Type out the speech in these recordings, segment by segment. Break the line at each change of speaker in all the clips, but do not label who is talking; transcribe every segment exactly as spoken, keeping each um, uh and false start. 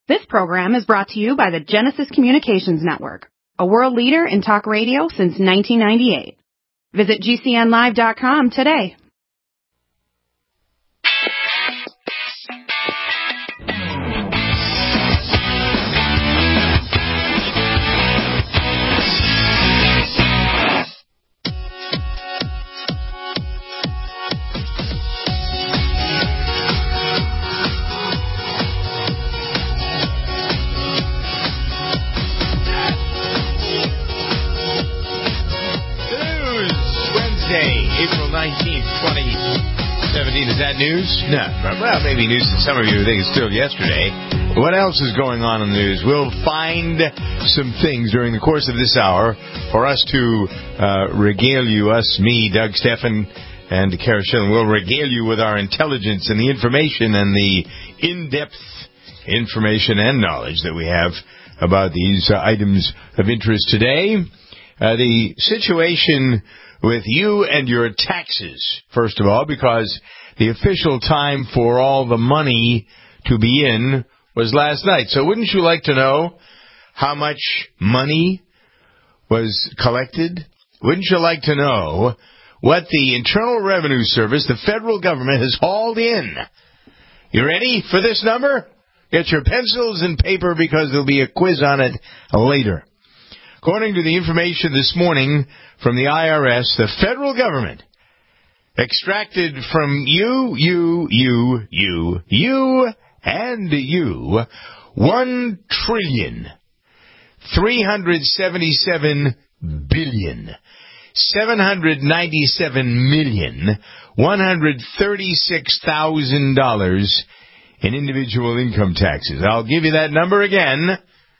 This program is brought to you by the Genesis Communications Network, a world leader in talk radio since nineteen ninety-eight. Visit G C N live dot com today.
April nineteenth, twenty seventeen. Is that news? No. Well, maybe news to some of you who think it's still yesterday. What else is going on in the news? We'll find some things during the course of this hour for us to uh, regale you, us, me, Doug Steffen, and Kara Schilling. We'll regale you with our intelligence and the information and the in-depth information and knowledge that we have about these uh, items of interest today. Uh, the situation with you and your taxes, first of all, because the official time for all the money to be in was last night. So wouldn't you like to know how much money was collected? Wouldn't you like to know what the Internal Revenue Service, the federal government, has hauled in? You ready for this number? Get your pencils and paper because there'll be a quiz on it later. According to the information this morning from the I R S, the federal government extracted from you, you, you, you, you, and you, one trillion, three hundred seventy-seven billion, seven hundred ninety-seven million, one hundred thirty-six thousand dollars in individual income taxes. I'll give you that number again.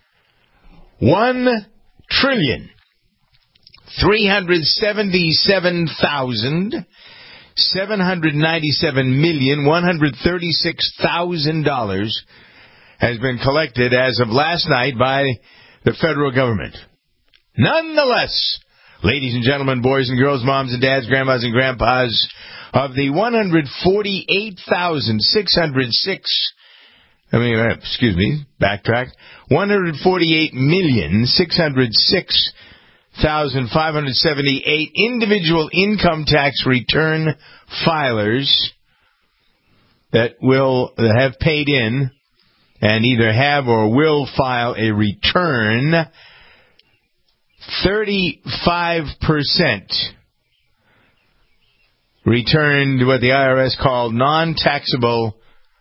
One trillion, three hundred seventy-seven thousand, seven hundred ninety-seven million, one hundred thirty-six thousand dollars has been collected as of last night by the federal government. Nonetheless, ladies and gentlemen, boys and girls, moms and dads, grandmas and grandpas, of the one hundred forty-eight thousand six hundred six I mean, excuse me, backtrack. one hundred forty-eight million, six hundred six thousand, five hundred seventy-eight individual income tax return filers that will that have paid in and either have or will file a return. thirty-five percent returned what the I R S called non-taxable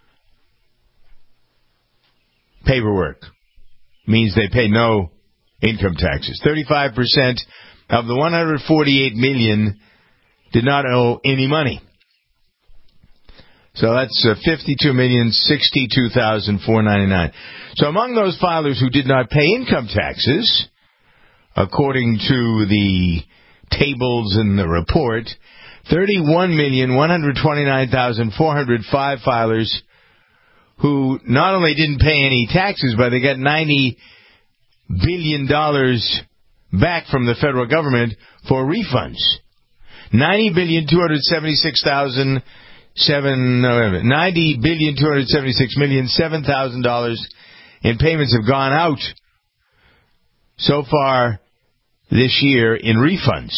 paperwork. Means they pay no income taxes. thirty-five percent of the one hundred forty-eight million did not owe any money. So that's uh, fifty-two million, sixty-two thousand, four hundred ninety-nine. So among those filers who did not pay income taxes, according to the tables in the report, thirty-one million, one hundred twenty-nine thousand, four hundred five filers who not only didn't pay any taxes, but they got ninety billion dollars back from the federal government for refunds. ninety billion, two hundred seventy-six thousand, seven, no, ninety billion, two hundred seventy-six million, seven thousand dollars in payments have gone out so far this year in refunds.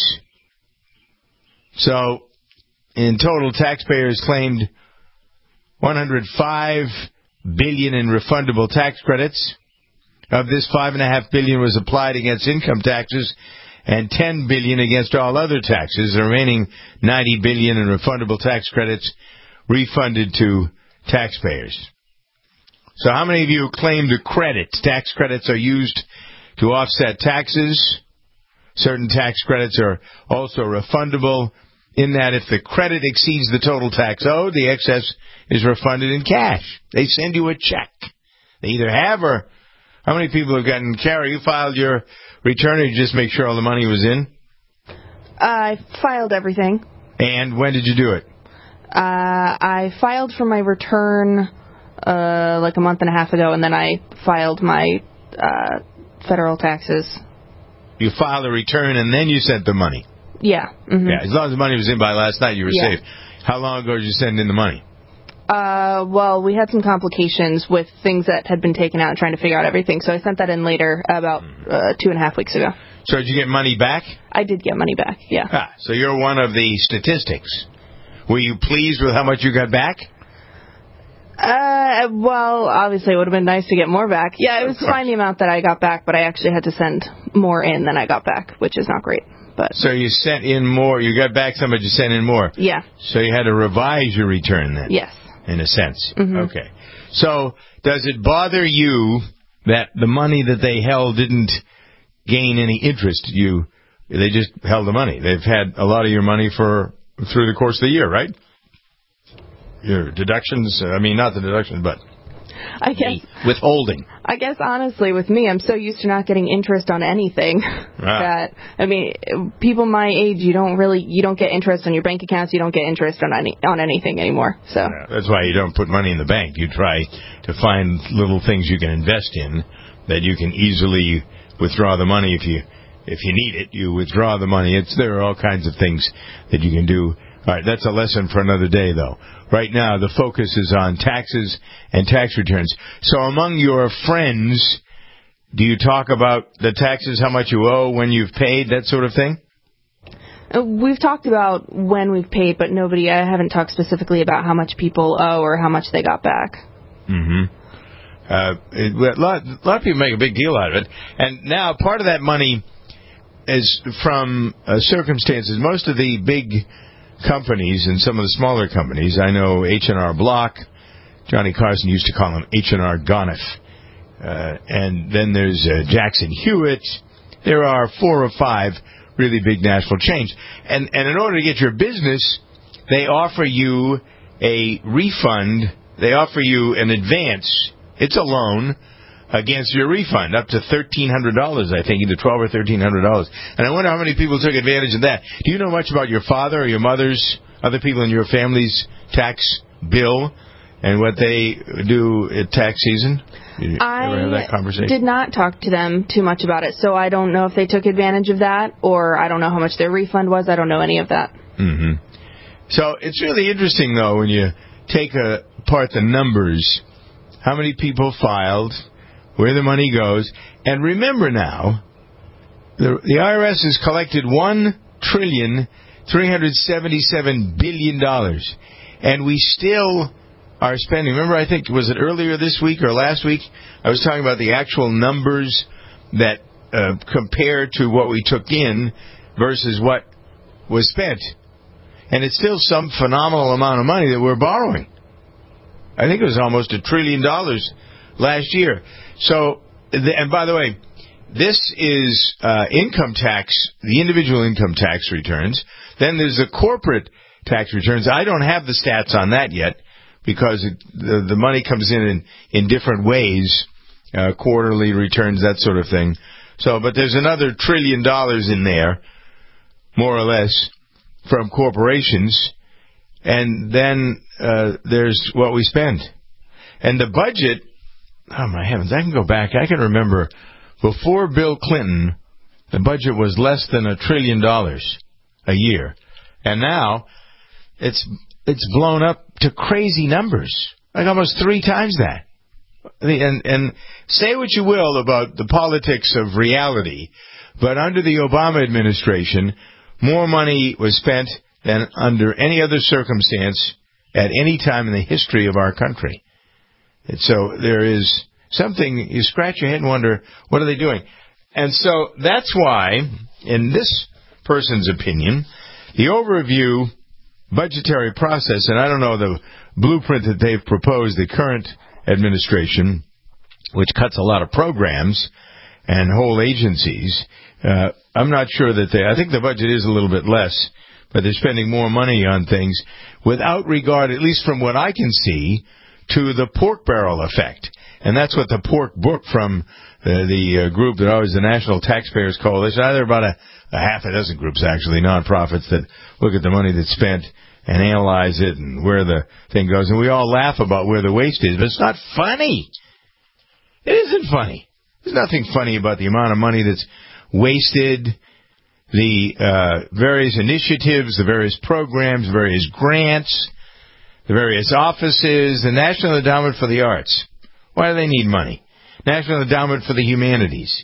So, in total, taxpayers claimed one hundred five billion dollars in refundable tax credits. Of this, five point five billion dollars was applied against income taxes and ten billion dollars against all other taxes. The remaining ninety billion dollars in refundable tax credits refunded to taxpayers. So how many of you claimed a credit? Tax credits are used to offset taxes. Certain tax credits are also refundable, in that if the credit exceeds the total tax owed, the excess is refunded in cash. They send you a check. They either have or... How many people have gotten... Kara, you filed your return, or you just make sure all the money was in?
I filed everything.
And when did you do it?
Uh, I filed for my return uh, like a month and a half ago, and then I filed my uh, federal taxes.
You filed a return, and then you sent the money?
Yeah. Mm-hmm.
Yeah, as long as the money was in by last night, you were
yeah.
safe. How long ago did you send in the money?
Uh, well, we had some complications with things that had been taken out and trying to figure out everything, so I sent that in later, about uh, two and a half weeks ago.
So did you get money back?
I did get money back, yeah.
Ah, so you're one of the statistics. Were you pleased with how much you got back?
Uh, well, obviously it would have been nice to get more back. Yeah, it was fine the amount that I got back, but I actually had to send more in than I got back, which is not great. But
So you sent in more, you got back some, but you sent in more.
Yeah.
So you had to revise your return then?
Yes.
In a sense.
Mm-hmm.
Okay. So does it bother you that the money that they held didn't gain any interest? You, they just held the money. They've had a lot of your money for through the course of the year, right? Your deductions, I mean, not the deductions, but
I guess
the withholding.
I guess honestly, with me, I'm so used to not getting interest on anything
ah.
that I mean, people my age, you don't really, you don't get interest on your bank accounts. You don't get interest on any on anything anymore. So
yeah, that's why you don't put money in the bank. You try to find little things you can invest in that you can easily withdraw the money if you if you need it. You withdraw the money. It's there are all kinds of things that you can do. All right, that's a lesson for another day, though. Right now, the focus is on taxes and tax returns. So among your friends, do you talk about the taxes, how much you owe, when you've paid, that sort of thing?
We've talked about when we've paid, but nobody, I haven't talked specifically about how much people owe or how much they got back.
Mm-hmm. Uh, it, a, lot, a lot of people make a big deal out of it. And now part of that money is from uh, circumstances. Most of the big companies and some of the smaller companies, I know H and R Block, Johnny Carson used to call him H and R Goniff, uh, and then there's uh, Jackson Hewitt. There are four or five really big national chains, and and in order to get your business, they offer you a refund. They offer you an advance. It's a loan against your refund, up to thirteen hundred dollars, I think, either twelve or thirteen hundred dollars. And I wonder how many people took advantage of that. Do you know much about your father or your mother's, other people in your family's tax bill and what they do at tax season? Did you
I
ever have that conversation?
did not talk to them too much about it, so I don't know if they took advantage of that, or I don't know how much their refund was. I don't know any of that.
Mm-hmm. So it's really interesting, though, when you take apart the numbers, how many people filed, where the money goes. And remember now, the, the I R S has collected one trillion three hundred seventy-seven billion dollars, and we still are spending. Remember, I think, was it earlier this week or last week, I was talking about the actual numbers that uh, compare to what we took in versus what was spent. And it's still some phenomenal amount of money that we're borrowing. I think it was almost a trillion dollars last year. So, and by the way, this is uh, income tax, the individual income tax returns. Then there's the corporate tax returns. I don't have the stats on that yet because it, the, the money comes in in, in different ways, uh, quarterly returns, that sort of thing. So, but there's another trillion dollars in there, more or less, from corporations. And then uh, there's what we spend. And the budget, oh my heavens, I can go back. I can remember before Bill Clinton, the budget was less than a trillion dollars a year. And now it's it's blown up to crazy numbers, like almost three times that. And, and say what you will about the politics of reality, but under the Obama administration, more money was spent than under any other circumstance at any time in the history of our country. And so there is something, you scratch your head and wonder, what are they doing? And so that's why, in this person's opinion, the overview budgetary process, and I don't know the blueprint that they've proposed, the current administration, which cuts a lot of programs and whole agencies, uh, I'm not sure that they, I think the budget is a little bit less, but they're spending more money on things without regard, at least from what I can see, to the pork barrel effect. And that's what the pork book from the, the uh, group that always the National Taxpayers Coalition, there are about a, a half a dozen groups, actually, nonprofits, that look at the money that's spent and analyze it and where the thing goes. And we all laugh about where the waste is, but it's not funny. It isn't funny. There's nothing funny about the amount of money that's wasted, the uh, various initiatives, the various programs, various grants the various offices, the National Endowment for the Arts. Why do they need money? National Endowment for the Humanities.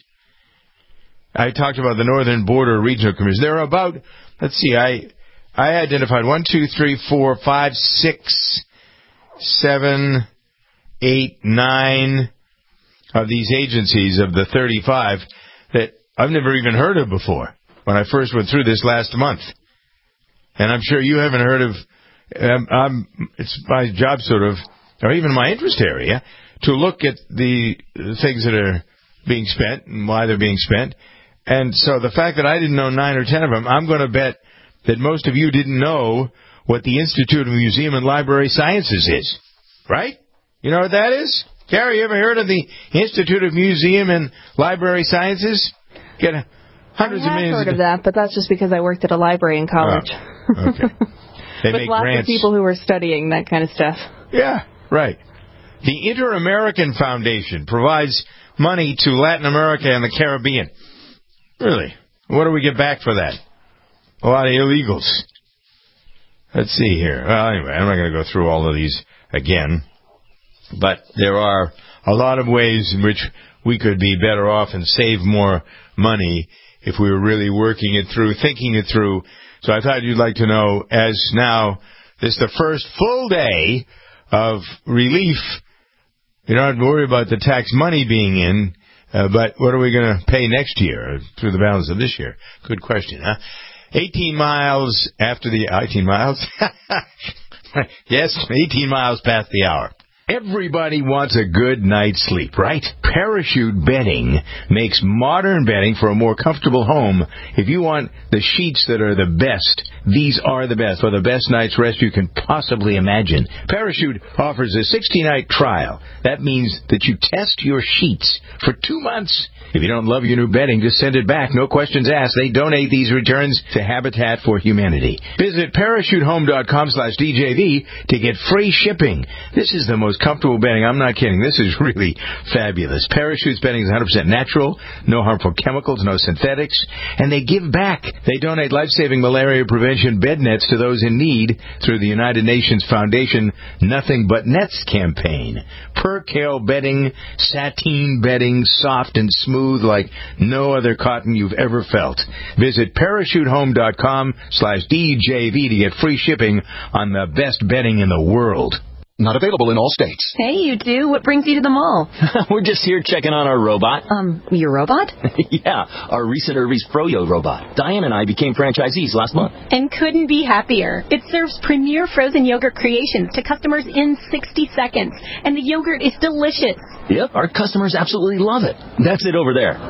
I talked about the Northern Border Regional Commission. There are about, let's see, I I identified one, two, three, four, five, six, seven, eight, nine of these agencies of the thirty-five that I've never even heard of before when I first went through this last month. And I'm sure you haven't heard of, um, um, it's my job sort of, or even my interest area, to look at the things that are being spent and why they're being spent. And so the fact that I didn't know nine or ten of them, I'm going to bet that most of you didn't know what the Institute of Museum and Library Sciences is. Right? You know what that is? Gary, you ever heard of the Institute of Museum and Library Sciences? Get hundreds
I have
of millions
heard
of
of that, but that's just because I worked at a library in college.
Oh, okay. They
With
make
lots
grants.
of people who were studying that kind of stuff.
Yeah, right. The Inter-American Foundation provides money to Latin America and the Caribbean. Really? What do we get back for that? A lot of illegals. Let's see here. Well, anyway, I'm not going to go through all of these again. But there are a lot of ways in which we could be better off and save more money if we were really working it through, thinking it through. So I thought you'd like to know, as now this is the first full day of relief. You don't have to worry about the tax money being in, uh, but what are we going to pay next year through the balance of this year? Good question, huh? eighteen miles after the... eighteen miles? Yes, eighteen miles past the hour. Everybody wants a good night's sleep, right? Parachute bedding makes modern bedding for a more comfortable home. If you want the sheets that are the best, these are the best, or the best night's rest you can possibly imagine. Parachute offers a sixty-night trial. That means that you test your sheets for two months. If you don't love your new bedding, just send it back. No questions asked. They donate these returns to Habitat for Humanity. Visit parachutehome.com slash DJV to get free shipping. This is the most comfortable bedding. I'm not kidding. This is really fabulous. Parachute's bedding is one hundred percent natural, no harmful chemicals, no synthetics, and they give back. They donate life-saving malaria prevention bed nets to those in need through the United Nations Foundation Nothing But Nets campaign. Percale bedding, sateen bedding, soft and smooth like no other cotton you've ever felt. Visit parachutehome.com slash DJV to get free shipping on the best bedding in the world.
Not available in all states.
Hey, you two. What brings you to the mall?
We're just here checking on our robot.
Um, your robot?
Yeah, our recent Irvy's Froyo robot. Diane and I became franchisees last month.
And couldn't be happier. It serves premier frozen yogurt creations to customers in sixty seconds. And the yogurt is delicious.
Yep, our customers absolutely love it. That's it over there.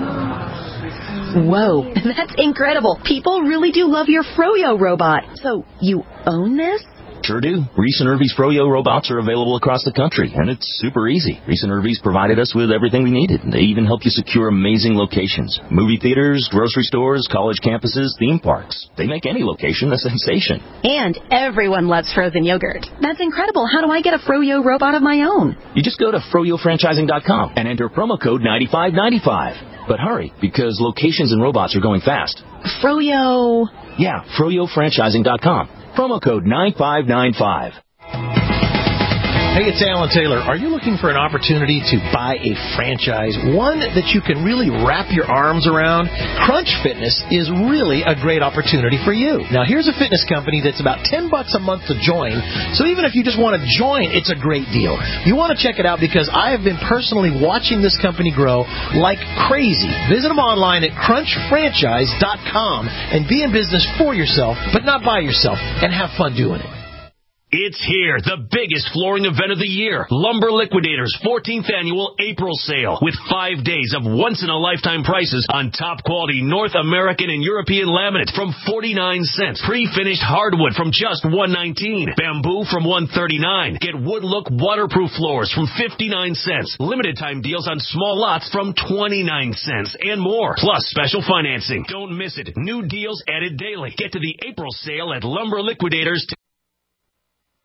Whoa, that's incredible. People really do love your Froyo robot. So, you own this?
Sure do. Reese and Irvy's Froyo robots are available across the country, and it's super easy. Reese and Irvy's provided us with everything we needed. They even help you secure amazing locations. Movie theaters, grocery stores, college campuses, theme parks. They make any location a sensation.
And everyone loves frozen yogurt. That's incredible. How do I get a Froyo robot of my own?
You just go to froyo franchising dot com and enter promo code ninety-five ninety-five. But hurry, because locations and robots are going fast.
Froyo...
Yeah, froyo franchising dot com. Promo code nine five nine five.
Hey, it's Alan Taylor. Are you looking for an opportunity to buy a franchise, one that you can really wrap your arms around? Crunch Fitness is really a great opportunity for you. Now, here's a fitness company that's about ten bucks a month to join, so even if you just want to join, it's a great deal. You want to check it out because I have been personally watching this company grow like crazy. Visit them online at crunch franchise dot com and be in business for yourself, but not by yourself, and have fun doing it.
It's here, the biggest flooring event of the year. Lumber Liquidators' fourteenth Annual April Sale with five days of once-in-a-lifetime prices on top-quality North American and European laminate from forty-nine cents. Pre-finished hardwood from just one nineteen. Bamboo from one thirty-nine. Get wood look waterproof floors from fifty-nine cents. Limited-time deals on small lots from twenty-nine cents and more. Plus special financing. Don't miss it. New deals added daily. Get to the April Sale at Lumber Liquidators.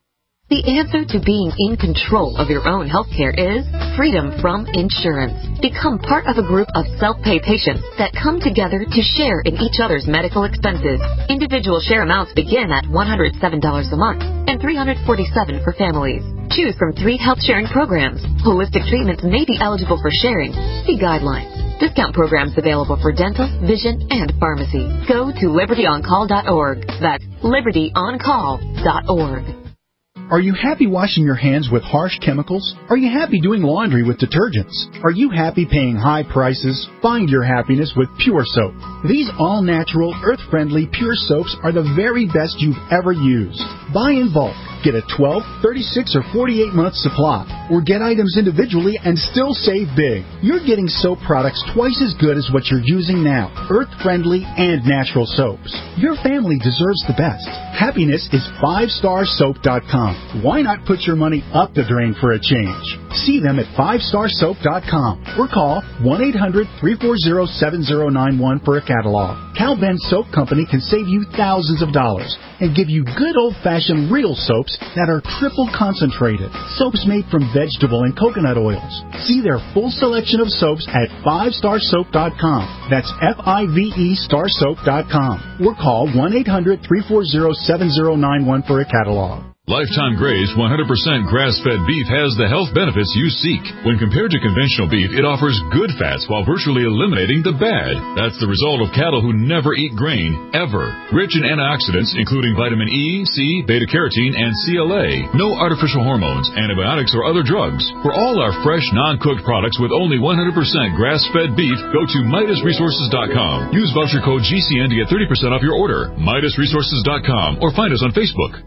The answer to being in control of your own healthcare is freedom from insurance. Become part of a group of self-pay patients that come together to share in each other's medical expenses. Individual share amounts begin at one hundred seven dollars a month and three hundred forty-seven dollars for families. Choose from three health sharing programs. Holistic treatments may be eligible for sharing. See guidelines. Discount programs available for dental, vision, and pharmacy. Go to liberty on call dot org. That's liberty on call dot org.
Are you happy washing your hands with harsh chemicals? Are you happy doing laundry with detergents? Are you happy paying high prices? Find your happiness with Pure Soap. These all-natural, earth-friendly Pure Soaps are the very best you've ever used. Buy in bulk. Get a twelve, thirty-six, or forty-eight month supply. Or get items individually and still save big. You're getting soap products twice as good as what you're using now. Earth-friendly and natural soaps. Your family deserves the best. Happiness is five star soap dot com. Why not put your money up the drain for a change? See them at five star soap dot com or call one eight hundred, three four zero, seven zero nine one for a catalog. Cal Ben Soap Company can save you thousands of dollars and give you good old-fashioned real soaps that are triple concentrated. Soaps made from vegetable and coconut oils. See their full selection of soaps at five star soap dot com. That's F I V E star soap dot com. Or call one eight hundred, three four zero, seven zero nine one for a catalog.
Lifetime Graze one hundred percent grass-fed beef has the health benefits you seek. When compared to conventional beef, it offers good fats while virtually eliminating the bad. That's the result of cattle who never eat grain, ever. Rich in antioxidants, including vitamin E, C, beta-carotene, and C L A. No artificial hormones, antibiotics, or other drugs. For all our fresh, non-cooked products with only one hundred percent grass-fed beef, go to Midas Resources dot com. Use voucher code G C N to get thirty percent off your order. Midas Resources dot com or find us on Facebook.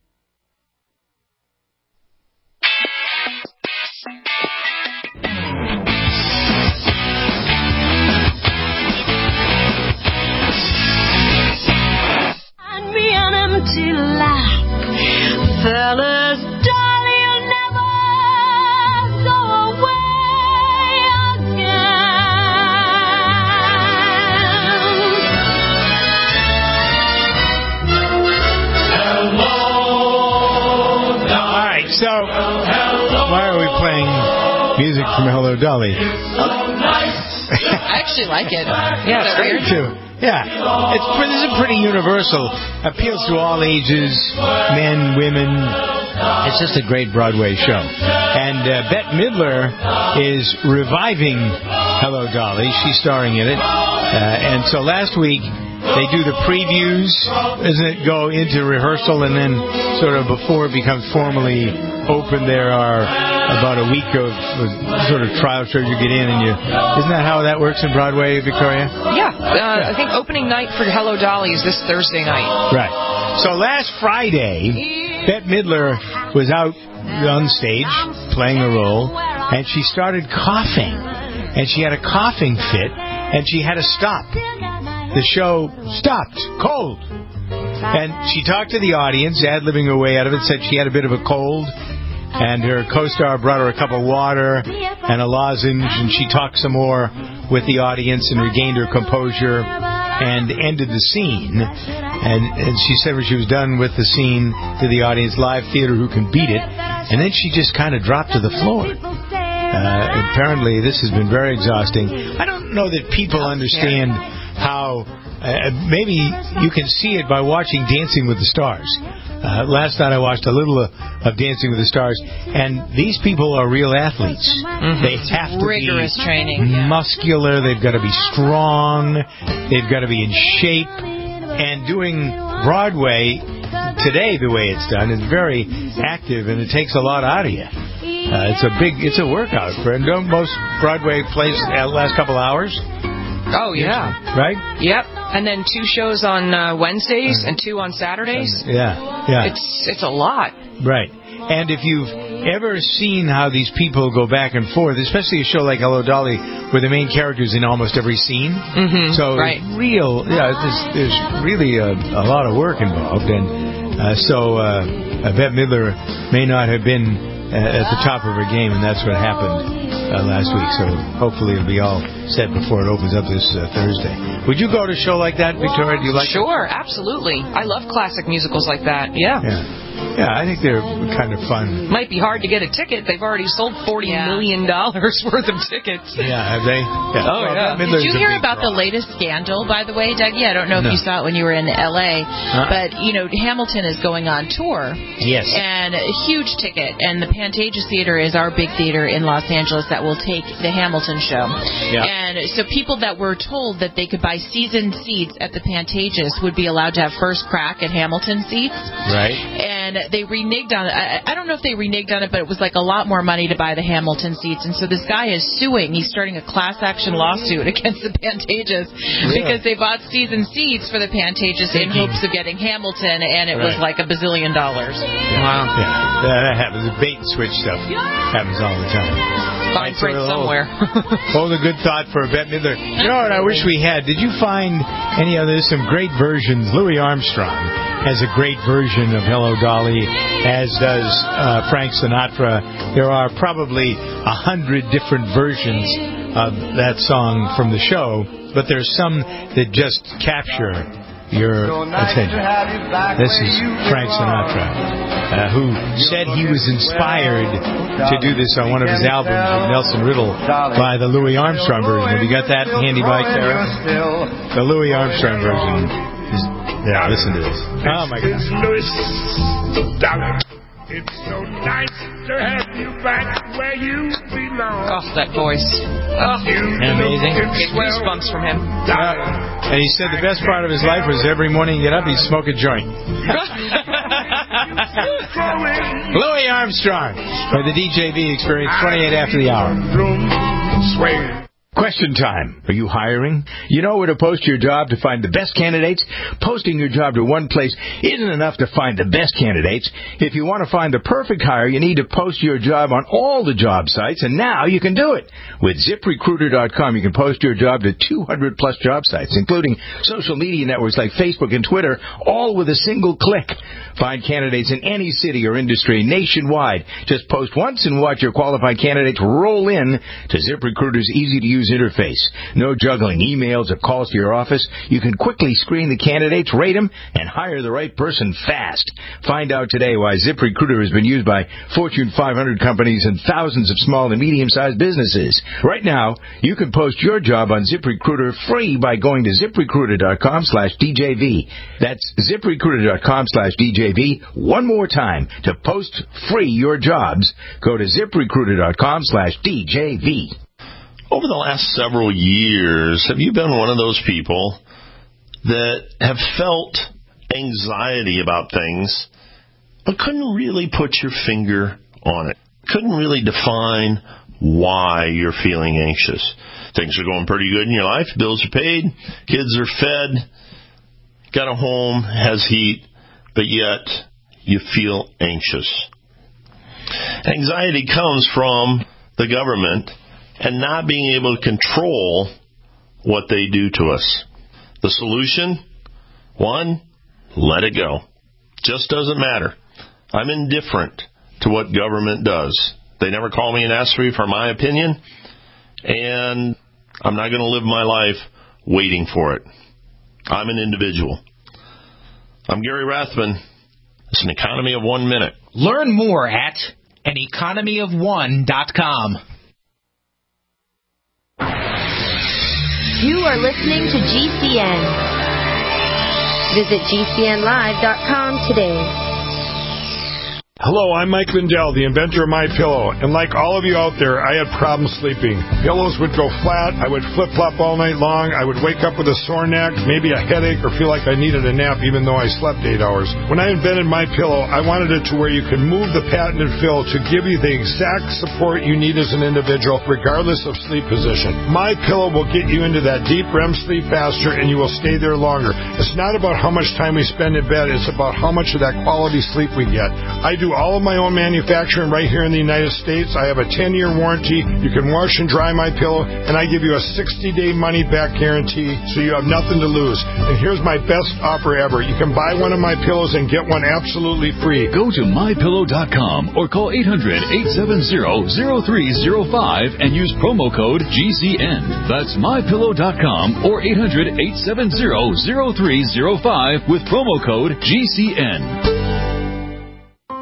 Fellas, darling, you'll never go away again. Hello,
all right, so why are we playing music from Hello Dolly?
I actually like it.
Yeah, it's great too. Yeah, it's this is pretty universal. Appeals to all ages, men, women. It's just a great Broadway show. And uh, Bette Midler is reviving Hello Dolly. She's starring in it. Uh, and so last week they do the previews, doesn't it go into rehearsal, and then sort of before it becomes formally open, there are about a week of sort of trial shows you get in, and you isn't that how that works in Broadway, Victoria?
Yeah, uh, yeah. I think opening night for Hello Dolly is this Thursday night.
Right. So last Friday, Bette Midler was out on stage playing a role, and she started coughing, and she had a coughing fit, and she had to stop. The show stopped, cold. And she talked to the audience, ad-libbing her way out of it, said she had a bit of a cold, and her co-star brought her a cup of water and a lozenge, and she talked some more with the audience and regained her composure and ended the scene. And, and she said when she was done with the scene to the audience, live theater, who can beat it? And then she just kind of dropped to the floor. Uh, apparently, this has been very exhausting. I don't know that people understand how, uh, maybe you can see it by watching Dancing with the Stars. Uh, last night I watched a little of, of Dancing with the Stars, and these people are real athletes. Mm-hmm. They have to
rigorous
be
training,
muscular, they've got to be strong, they've got to be in shape, and doing Broadway today the way it's done is very active, and it takes a lot out of you. Uh, it's a big, it's a workout. Don't most Broadway plays uh, last couple hours?
Oh, yeah.
Right?
Yep. And then two shows on uh, Wednesdays and two on Saturdays.
Yeah, yeah.
It's it's a lot.
Right. And if you've ever seen how these people go back and forth, especially a show like Hello Dolly, where the main character's in almost every scene.
Mm-hmm.
So
right.
real, yeah, there's, there's really a, a lot of work involved. And uh, so uh, Bette Midler may not have been at the top of her game, and that's what happened uh, last week. So hopefully it'll be all set before it opens up this uh, Thursday. Would you go to a show like that, Victoria? Do you like
Sure, it? Absolutely. I love classic musicals like that. Yeah.
Yeah. Yeah, I think they're kind of fun.
Might be hard to get a ticket. They've already sold forty yeah. million dollars worth of tickets.
Yeah, have they? Yeah.
Oh,
well,
yeah.
Did you hear about draw. the latest scandal, by the way, Dougie? I don't know if no. you saw it when you were in L A, huh? but, you know, Hamilton is going on tour.
Yes.
And a huge ticket. And the Pantages Theater is our big theater in Los Angeles that will take the Hamilton show.
Yeah.
And so people that were told that they could buy season seats at the Pantages would be allowed to have first crack at Hamilton seats.
Right.
And they reneged on it. I, I don't know if they reneged on it, but it was like a lot more money to buy the Hamilton seats. And so this guy is suing. He's starting a class action lawsuit against the Pantages really? because they bought season seats for the Pantages in hopes of getting Hamilton, and it right. was like a bazillion dollars.
Wow. Yeah, yeah that happens. The bait and switch stuff happens all the time.
Fine print somewhere.
Hold a good thought for Bette Midler. You know what I wish we had? Did you find any other? There's some great versions. Louis Armstrong has a great version of Hello, Dolly, as does uh, Frank Sinatra. There are probably a hundred different versions of that song from the show, but there's some that just capture your attention. This is Frank Sinatra, uh, who said he was inspired to do this on one of his albums with Nelson Riddle by the Louis Armstrong version. Have you got that handy by, Tara? The Louis Armstrong version. Is, yeah, listen to this. Oh, my God.
It's so nice to have you back where you belong.
Oh, that voice. Oh,
amazing.
Get goosebumps from him.
Uh, and he said the best part of his life was every morning he'd get up, he'd smoke a joint. Louis Armstrong for the D J V Experience, twenty-eight after the hour. Swing. Question time. Are you hiring? You know where to post your job to find the best candidates? Posting your job to one place isn't enough to find the best candidates. If you want to find the perfect hire, you need to post your job on all the job sites, and now you can do it. With zip recruiter dot com, you can post your job to two hundred plus job sites, including social media networks like Facebook and Twitter, all with a single click. Find candidates in any city or industry nationwide. Just post once and watch your qualified candidates roll in to ZipRecruiter's easy-to-use interface. No juggling emails or calls to your office. You can quickly screen the candidates, rate them, and hire the right person fast. Find out today why ZipRecruiter has been used by Fortune five hundred companies and thousands of small and medium-sized businesses. Right now, you can post your job on ZipRecruiter free by going to zip recruiter dot com slash D J V. That's zip recruiter dot com slash D J V. One more time. To post free your jobs, go to zip recruiter dot com slash D J V.
Over the last several years, have you been one of those people that have felt anxiety about things, but couldn't really put your finger on it? Couldn't really define why you're feeling anxious? Things are going pretty good in your life. Bills are paid. Kids are fed. Got a home, has heat, but yet you feel anxious. Anxiety comes from the government and not being able to control what they do to us. The solution? One, let it go. Just doesn't matter. I'm indifferent to what government does. They never call me and ask me for my opinion, and I'm not going to live my life waiting for it. I'm an individual. I'm Gary Rathman. It's an economy of one minute.
Learn more at an economy of one dot com.
You are listening to G C N. Visit G C N live dot com today.
Hello, I'm Mike Lindell, the inventor of MyPillow, and like all of you out there, I had problems sleeping. Pillows would go flat, I would flip-flop all night long, I would wake up with a sore neck, maybe a headache, or feel like I needed a nap even though I slept eight hours. When I invented MyPillow, I wanted it to where you could move the patented fill to give you the exact support you need as an individual, regardless of sleep position. MyPillow will get you into that deep R E M sleep faster, and you will stay there longer. It's not about how much time we spend in bed, it's about how much of that quality sleep we get. I do all of my own manufacturing right here in the United States. I have a ten-year warranty. You can wash and dry my pillow, and I give you a sixty-day money-back guarantee, so you have nothing to lose. And here's my best offer ever. You can buy one of my pillows and get one absolutely free.
Go to my pillow dot com or call eight hundred, eight seven zero, zero three zero five and use promo code G C N. That's my pillow dot com or eight hundred, eight seven zero, zero three zero five with promo code G C N.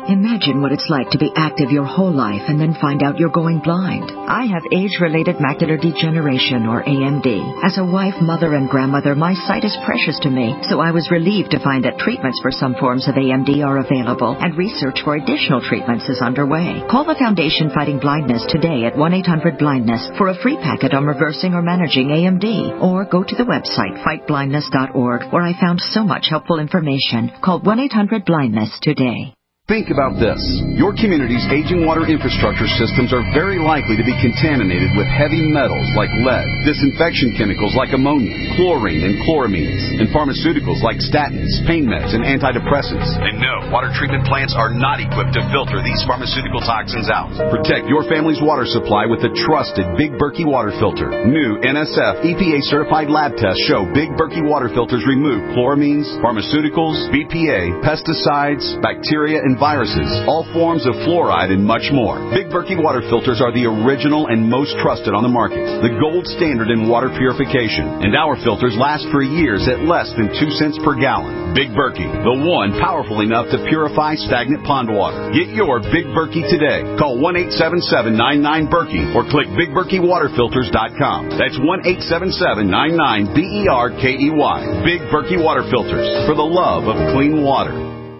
Imagine what it's like to be active your whole life and then find out you're going blind. I have age-related macular degeneration, or A M D. As a wife, mother, and grandmother, my sight is precious to me, so I was relieved to find that treatments for some forms of A M D are available, and research for additional treatments is underway. Call the Foundation Fighting Blindness today at one eight hundred blindness for a free packet on reversing or managing A M D, or go to the website fight blindness dot org, where I found so much helpful information. Call one eight hundred blindness today.
Think about this. Your community's aging water infrastructure systems are very likely to be contaminated with heavy metals like lead, disinfection chemicals like ammonia, chlorine and chloramines, and pharmaceuticals like statins, pain meds, and antidepressants.
And no, water treatment plants are not equipped to filter these pharmaceutical toxins out.
Protect your family's water supply with the trusted Big Berkey water filter. New N S F E P A-certified lab tests show Big Berkey water filters remove chloramines, pharmaceuticals, B P A, pesticides, bacteria, and viruses, all forms of fluoride, and much more. Big Berkey water filters are the original and most trusted on the market, the gold standard in water purification, and our filters last for years at less than two cents per gallon. Big Berkey, the one powerful enough to purify stagnant pond water. Get your Big Berkey today. Call one eight seven seven nine nine Berkey or click big berkey water filters dot com. That's one eight seven seven nine nine B E R K E Y. Big Berkey water filters, for the love of clean water.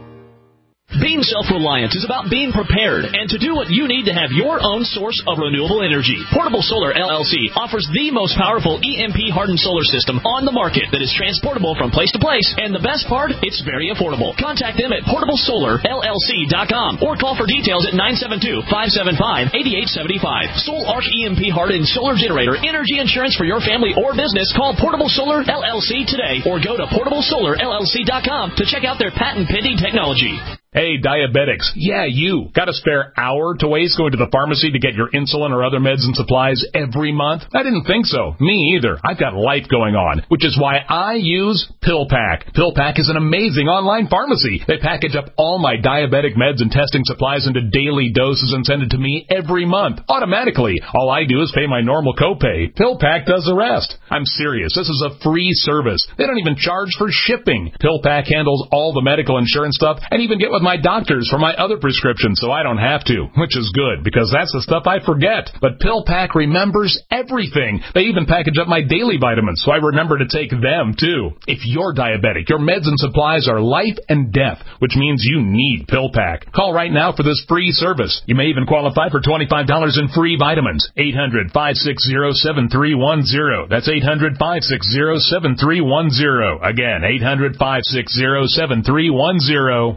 Being self-reliant is about being prepared and to do what you need to have your own source of renewable energy. Portable Solar L L C offers the most powerful E M P-hardened solar system on the market that is transportable from place to place, and the best part, it's very affordable. Contact them at portable solar L L C dot com or call for details at nine seven two, five seven five, eight eight seven five. Sol Arc E M P-hardened solar generator energy insurance for your family or business. Call Portable Solar L L C today or go to portable solar L L C dot com to check out their patent-pending technology.
Hey, diabetics. Yeah, you. Got a spare hour to waste going to the pharmacy to get your insulin or other meds and supplies every month? I didn't think so. Me either. I've got life going on, which is why I use PillPack. PillPack is an amazing online pharmacy. They package up all my diabetic meds and testing supplies into daily doses and send it to me every month, automatically. All I do is pay my normal copay. PillPack does the rest. I'm serious. This is a free service. They don't even charge for shipping. PillPack handles all the medical insurance stuff and even get with my doctors for my other prescriptions, so I don't have to, which is good because that's the stuff I forget. But PillPack remembers everything. They even package up my daily vitamins, so I remember to take them too. If you're diabetic, your meds and supplies are life and death, which means you need PillPack. Call right now for this free service. You may even qualify for twenty-five dollars in free vitamins. eight hundred, five six zero, seven three one zero. That's eight hundred, five six zero, seven three one zero. Again, eight hundred, five six zero, seven three one zero.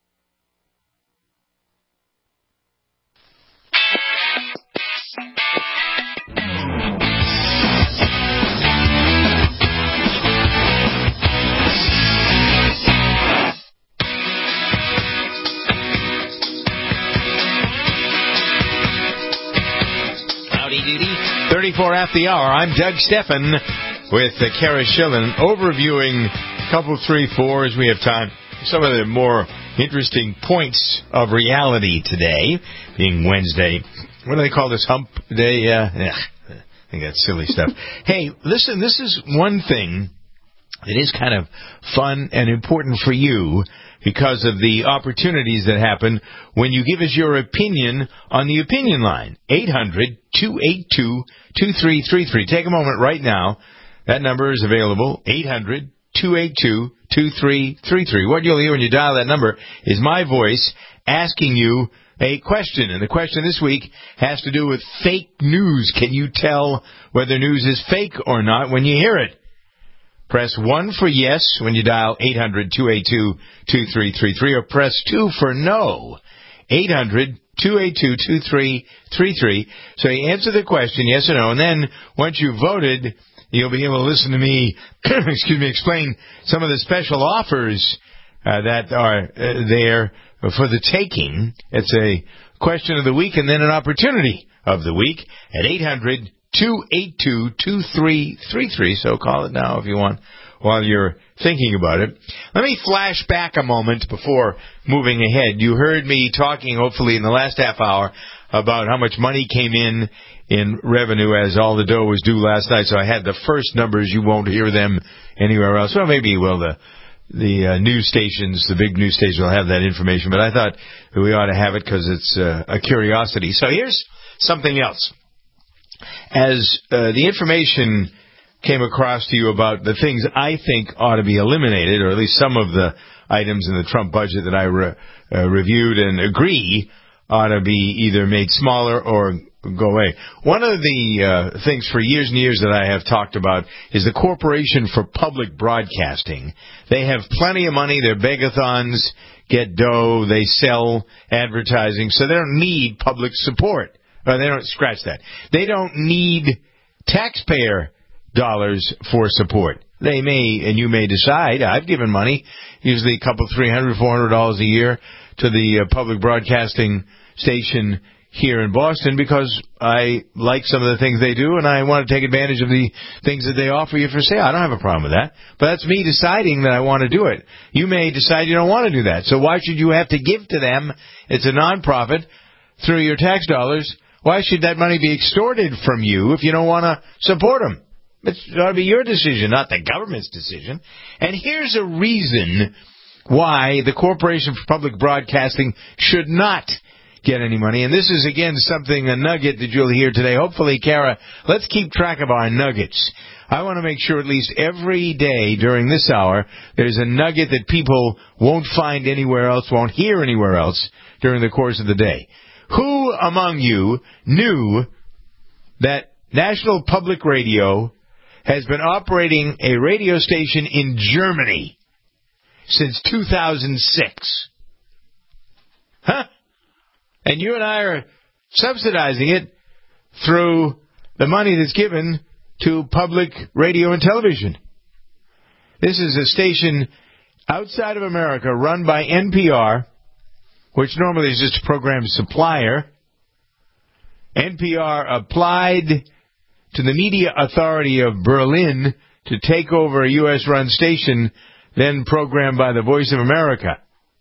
thirty-four after the hour. I'm Doug Steffen with uh, Kara Schillen, overviewing a couple, three, four, as we have time, some of the more interesting points of reality today, being Wednesday. What do they call this, hump day? Uh, ugh, I think that's silly stuff. Hey, listen, this is one thing that is kind of fun and important for you because of the opportunities that happen when you give us your opinion on the opinion line. eight hundred, two eight two, two three three three. Take a moment right now. That number is available, eight hundred, two eight two, two three three three. What you'll hear when you dial that number is my voice asking you a question. And the question this week has to do with fake news. Can you tell whether news is fake or not when you hear it? Press one for yes when you dial eight hundred, two eight two, two three three three, or press two for no, eight hundred, two eight two, two three three three. So you answer the question, yes or no, and then once you've voted, you'll be able to listen to me, excuse me, explain some of the special offers uh, that are uh, there for the taking. It's a question of the week and then an opportunity of the week at eight hundred, two eight two, two three three three. So call it now if you want while you're thinking about it. Let me flash back a moment before moving ahead. You heard me talking, hopefully, in the last half hour about how much money came in in revenue as all the dough was due last night. So I had the first numbers. You won't hear them anywhere else. Well, maybe you will. The the uh, news stations, the big news stations will have that information, but I thought that we ought to have it because it's uh, a curiosity. So here's something else. As uh, the information came across to you about the things I think ought to be eliminated, or at least some of the items in the Trump budget that I re- uh, reviewed and agree ought to be either made smaller or go away. One of the uh, things for years and years that I have talked about is the Corporation for Public Broadcasting. They have plenty of money. Their begathons get dough. They sell advertising, so they don't need public support. Or they don't scratch that. They don't need taxpayer dollars for support. They may, and you may decide, I've given money, usually a couple, three hundred, four hundred dollars a year to the uh, public broadcasting station here in Boston because I like some of the things they do and I want to take advantage of the things that they offer you for sale. I don't have a problem with that. But that's me deciding that I want to do it. You may decide you don't want to do that. So why should you have to give to them? It's a nonprofit through your tax dollars. Why should that money be extorted from you if you don't want to support them? It ought to be your decision, not the government's decision. And here's a reason why the Corporation for Public Broadcasting should not get any money. And this is, again, something, a nugget that you'll hear today. Hopefully, Kara, let's keep track of our nuggets. I want to make sure at least every day during this hour there's a nugget that people won't find anywhere else, won't hear anywhere else during the course of the day. Who among you knew that National Public Radio has been operating a radio station in Germany since two thousand six? Huh? And you and I are subsidizing it through the money that's given to public radio and television. This is a station outside of America run by N P R, which normally is just a program supplier. N P R applied to the Media Authority of Berlin to take over a U S-run station then programmed by the Voice of America.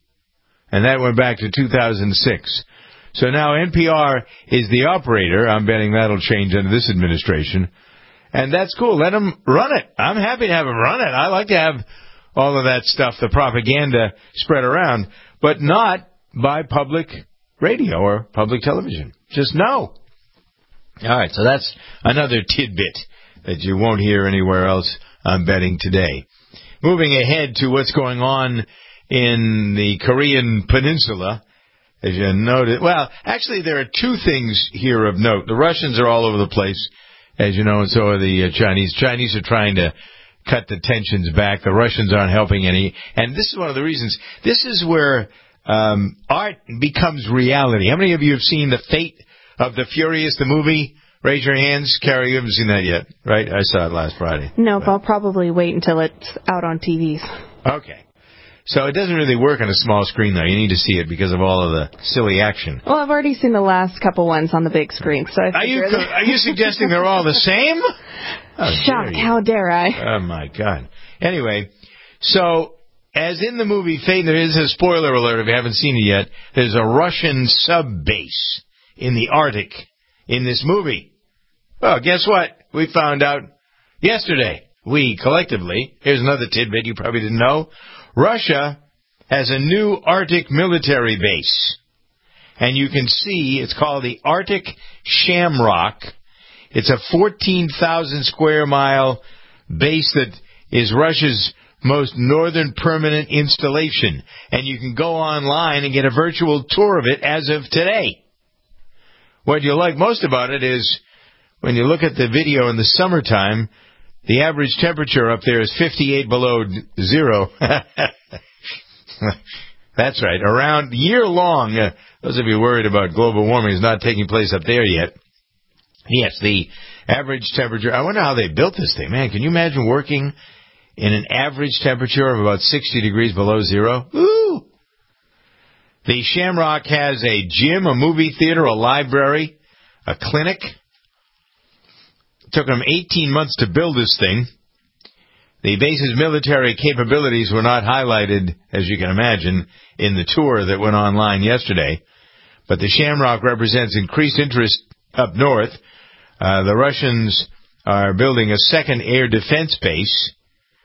And that went back to two thousand six. So now N P R is the operator. I'm betting that'll change under this administration. And that's cool. Let them run it. I'm happy to have them run it. I like to have all of that stuff, the propaganda, spread around, but not by public radio or public television. Just no. All right, so that's another tidbit that you won't hear anywhere else, I'm betting, today. Moving ahead to what's going on in the Korean Peninsula, as you noted. Well, actually, there are two things here of note. The Russians are all over the place, as you know, and so are the uh, Chinese. Chinese are trying to cut the tensions back. The Russians aren't helping any. And this is one of the reasons. This is where um, art becomes reality. How many of you have seen The Fate of the Furious, the movie? Raise your hands. Carrie, you haven't seen that yet, right? I saw it last Friday.
No, but I'll probably wait until it's out on T Vs.
Okay. So it doesn't really work on a small screen, though. You need to see it because of all of the silly action.
Well, I've already seen the last couple ones on the big screen. So I
are you co- are you suggesting they're all the same?
How Shock! How dare I?
Oh my God. Anyway, so as in the movie Fate, there is a spoiler alert if you haven't seen it yet. There's a Russian sub base in the Arctic in this movie. Well, guess what? We found out yesterday. We collectively. Here's another tidbit you probably didn't know. Russia has a new Arctic military base. And you can see it's called the Arctic Shamrock. It's a fourteen thousand square mile base that is Russia's most northern permanent installation. And you can go online and get a virtual tour of it as of today. What you like most about it is when you look at the video in the summertime, the average temperature up there is fifty-eight below zero. That's right. Around year-long, uh, those of you worried about global warming is not taking place up there yet. Yes, the average temperature. I wonder how they built this thing. Man, can you imagine working in an average temperature of about sixty degrees below zero? Ooh! The Shamrock has a gym, a movie theater, a library, a clinic. It took them eighteen months to build this thing. The base's military capabilities were not highlighted, as you can imagine, in the tour that went online yesterday. But the Shamrock represents increased interest up north. Uh, the Russians are building a second air defense base.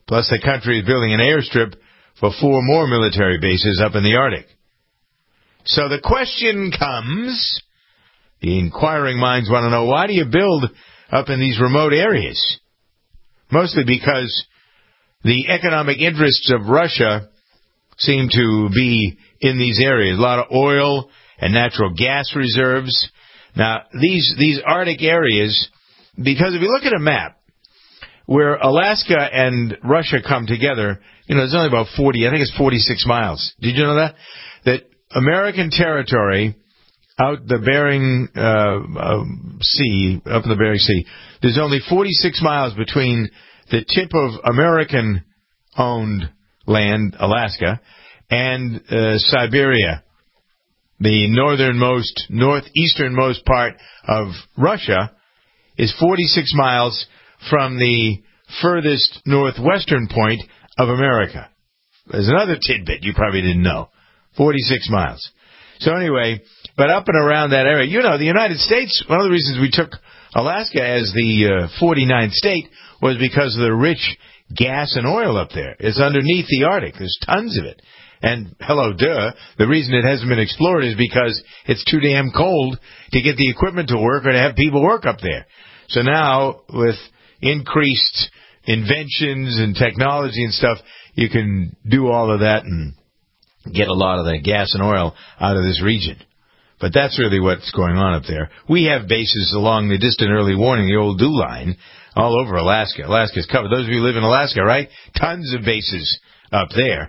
Plus, the country is building an airstrip for four more military bases up in the Arctic. So the question comes, the inquiring minds want to know, why do you build up in these remote areas? Mostly because the economic interests of Russia seem to be in these areas. A lot of oil and natural gas reserves. Now, these these Arctic areas, because if you look at a map, where Alaska and Russia come together, you know, there's only about forty, I think it's forty-six miles. Did you know that? That American territory out the Bering uh, uh, Sea, up in the Bering Sea, there's only forty-six miles between the tip of American-owned land, Alaska, and uh, Siberia, the northernmost, northeasternmost part of Russia, is forty-six miles from the furthest northwestern point of America. There's another tidbit you probably didn't know. forty-six miles. So anyway, but up and around that area, you know, the United States, one of the reasons we took Alaska as the uh, forty-ninth state was because of the rich gas and oil up there. It's underneath the Arctic. There's tons of it. And, hello, duh, the reason it hasn't been explored is because it's too damn cold to get the equipment to work or to have people work up there. So now, with increased inventions and technology and stuff, you can do all of that and get a lot of the gas and oil out of this region. But that's really what's going on up there. We have bases along the distant early warning, the old dew line, all over Alaska. Alaska's covered. Those of you who live in Alaska, right? Tons of bases up there.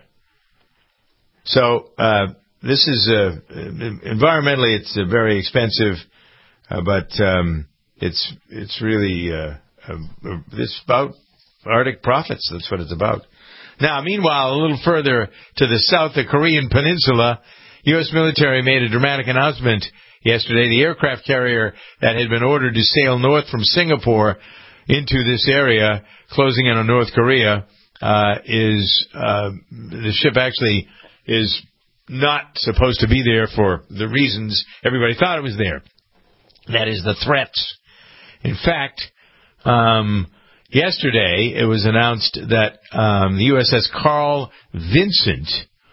So uh, this is uh, environmentally, it's uh, very expensive, uh, but um, it's it's really uh, uh, it's about Arctic profits. That's what it's about. Now, meanwhile, a little further to the south, the Korean Peninsula, U S military made a dramatic announcement yesterday. The aircraft carrier that had been ordered to sail north from Singapore into this area, closing in on North Korea, uh, is uh, the ship actually is not supposed to be there for the reasons everybody thought it was there. That is the threats. In fact, um, yesterday it was announced that um, the U S S Carl Vinson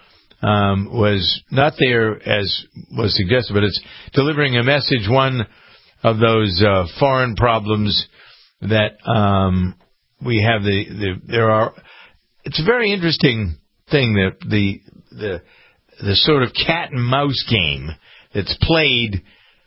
um, was not there as was suggested, but it's delivering a message, one of those uh, foreign problems that um, we have. The, the there are. It's a very interesting thing that the the the sort of cat and mouse game that's played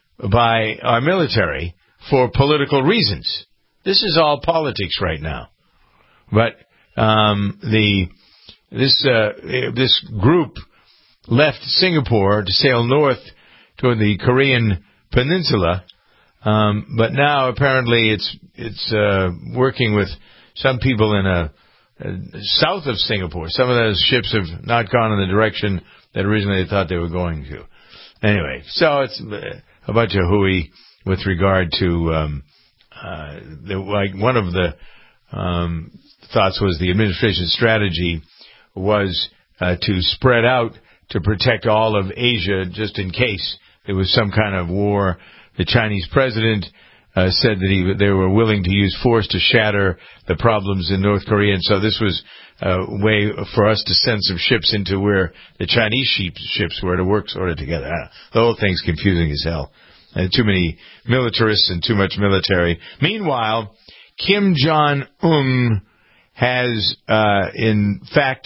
by our military for political reasons. This is all politics right now. But um, the this uh, this group left Singapore to sail north toward the Korean Peninsula, um, but now apparently it's it's uh, working with some people in a Uh, south of Singapore. Some of those ships have not gone in the direction that originally they thought they were going to. Anyway, so it's a bunch of hooey with regard to um, uh, the, like one of the um, thoughts was the administration's strategy was uh, to spread out to protect all of Asia just in case there was some kind of war. The Chinese president Uh, said that he, they were willing to use force to shatter the problems in North Korea. And so this was a way for us to send some ships into where the Chinese sheep, ships were to work sort of together. Uh, the whole thing's confusing as hell. And too many militarists and too much military. Meanwhile, Kim Jong-un has, uh, in fact,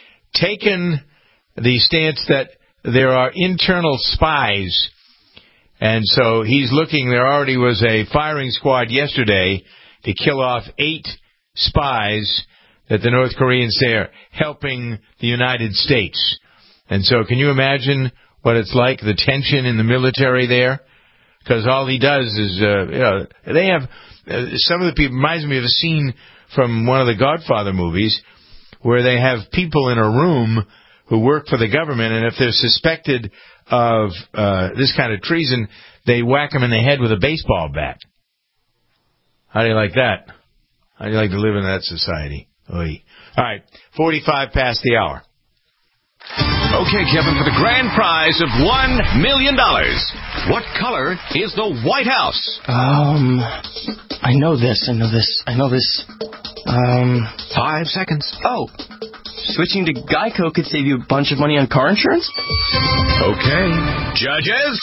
taken the stance that there are internal spies. And so he's looking, there already was a firing squad yesterday to kill off eight spies that the North Koreans say are helping the United States. And so can you imagine what it's like, the tension in the military there? Because all he does is, uh, you know, they have, uh, some of the people, reminds me of a scene from one of the Godfather movies where they have people in a room who work for the government, and if they're suspected of uh, this kind of treason, they whack them in the head with a baseball bat. How do you like that? How do you like to live in that society? Oy. All right, forty-five past the hour.
Okay, Kevin, for the grand prize of one million dollars, what color is the White House?
Um, I know this, I know this, I know this. Um, five seconds. Oh, switching to Geico could save you a bunch of money on car insurance?
Okay. Judges?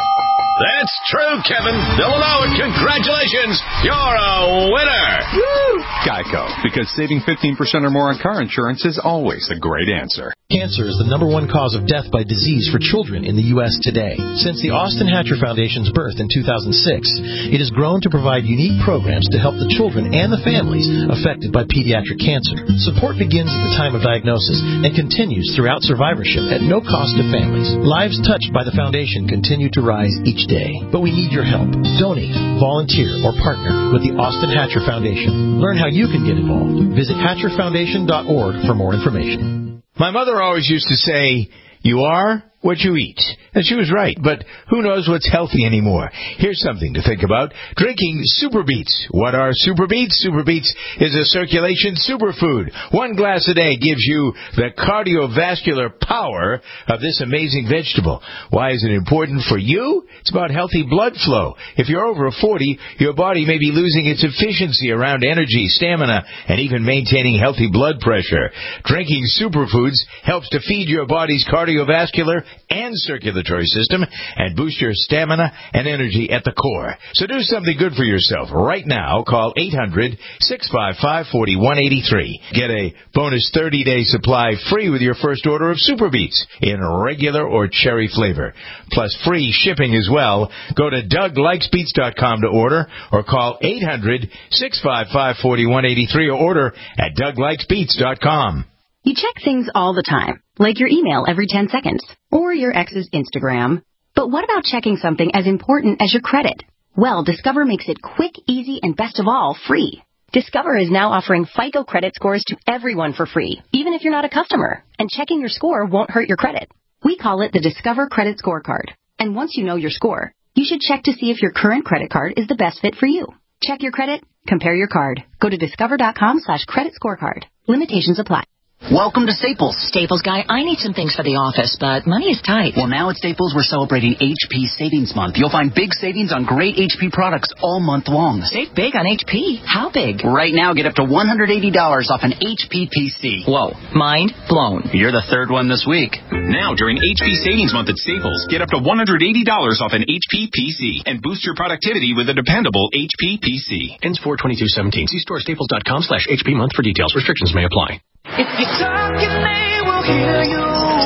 That's true, Kevin. They'll allow it. Congratulations. You're a winner.
Woo! Geico, because saving fifteen percent or more on car insurance is always a great answer.
Cancer is the number one cause of death by disease for children in the U S today. Since the Austin Hatcher Foundation's birth in two thousand six, it has grown to provide unique programs to help the children and the families affected by pediatric cancer. Support begins at the time of diagnosis and continues throughout survivorship at no cost to families. Lives touched by the foundation continue to rise each day, but we need your help. Donate, volunteer, or partner with the Austin Hatcher Foundation. Learn how you can get involved. Visit hatcher foundation dot org for more information.
My mother always used to say, you are what you eat. And she was right, but who knows what's healthy anymore? Here's something to think about. Drinking Super Beets. What are Super Beets? Super Beets is a circulation superfood. One glass a day gives you the cardiovascular power of this amazing vegetable. Why is it important for you? It's about healthy blood flow. If you're over forty, your body may be losing its efficiency around energy, stamina, and even maintaining healthy blood pressure. Drinking superfoods helps to feed your body's cardiovascular and circulatory system and boost your stamina and energy at the core. So do something good for yourself right now. Call eight hundred, six five five, four one eight three. Get a bonus thirty-day supply free with your first order of Super Beets in regular or cherry flavor. Plus free shipping as well. Go to Doug Likes Beets dot com to order or call eight hundred, six five five, four one eight three or order at Doug Likes Beets dot com.
You check things all the time, like your email every ten seconds, or your ex's Instagram. But what about checking something as important as your credit? Well, Discover makes it quick, easy, and best of all, free. Discover is now offering FICO credit scores to everyone for free, even if you're not a customer. And checking your score won't hurt your credit. We call it the Discover Credit Scorecard. And once you know your score, you should check to see if your current credit card is the best fit for you. Check your credit, compare your card. Go to discover.com slash credit scorecard. Limitations apply.
Welcome to Staples. Staples guy, I need some things for the office, but money is tight. Well, now at Staples, we're celebrating H P Savings Month. You'll find big savings on great H P products all month long. Save big on H P? How big? Right now, get up to one hundred eighty dollars off an H P P C. Whoa, mind blown.
You're the third one this week. Now, during H P Savings Month at Staples, get up to one hundred eighty dollars off an H P P C and boost your productivity with a dependable H P P C.
Ends four twenty-two seventeen. See store staples dot com slash H P month for details. Restrictions may apply.
If you talk and they will hear you.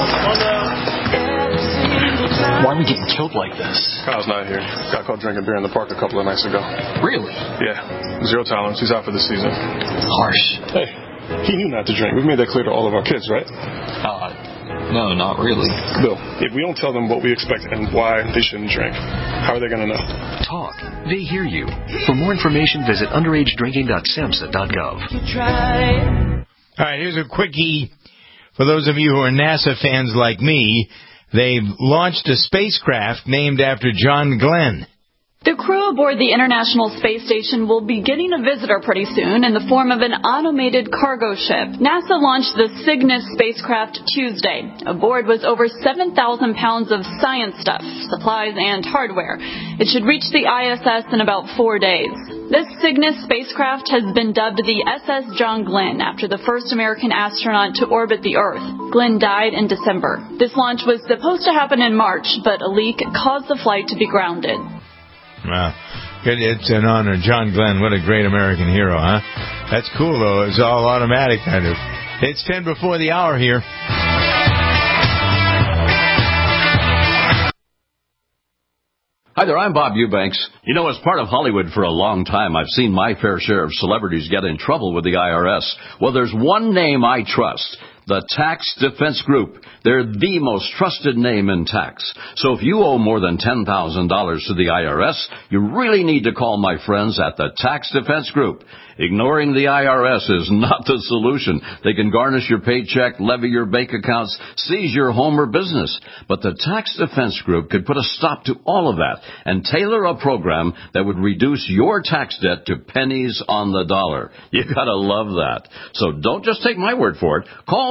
Why are we getting killed like this?
Kyle's not here. Got caught drinking beer in the park a couple of nights ago.
Really?
Yeah. Zero tolerance. He's out for the season.
Harsh.
Hey, he knew not to drink. We've made that clear to all of our kids, right?
Uh, no, not really.
Bill, if we don't tell them what we expect and why they shouldn't drink, how are they going to know?
Talk. They hear you. For more information, visit underage drinking dot samhsa dot gov.
All right, here's a quickie for those of you who are NASA fans like me. They've launched a spacecraft named after John Glenn.
The crew aboard the International Space Station will be getting a visitor pretty soon in the form of an automated cargo ship. NASA launched the Cygnus spacecraft Tuesday. Aboard was over seven thousand pounds of science stuff, supplies, and hardware. It should reach the I S S in about four days. This Cygnus spacecraft has been dubbed the S S John Glenn after the first American astronaut to orbit the Earth. Glenn died in December. This launch was supposed to happen in March, but a leak caused the flight to be grounded.
Wow. It's an honor. John Glenn, what a great American hero, huh? That's cool, though. It's all automatic, kind of. It's ten before the hour here.
Hi there, I'm Bob Eubanks. You know, as part of Hollywood for a long time, I've seen my fair share of celebrities get in trouble with the I R S. Well, there's one name I trust. The Tax Defense Group. They're the most trusted name in tax. So if you owe more than ten thousand dollars to the I R S, you really need to call my friends at the Tax Defense Group. Ignoring the I R S is not the solution. They can garnish your paycheck, levy your bank accounts, seize your home or business. But the Tax Defense Group could put a stop to all of that and tailor a program that would reduce your tax debt to pennies on the dollar. You gotta love that. So don't just take my word for it. Call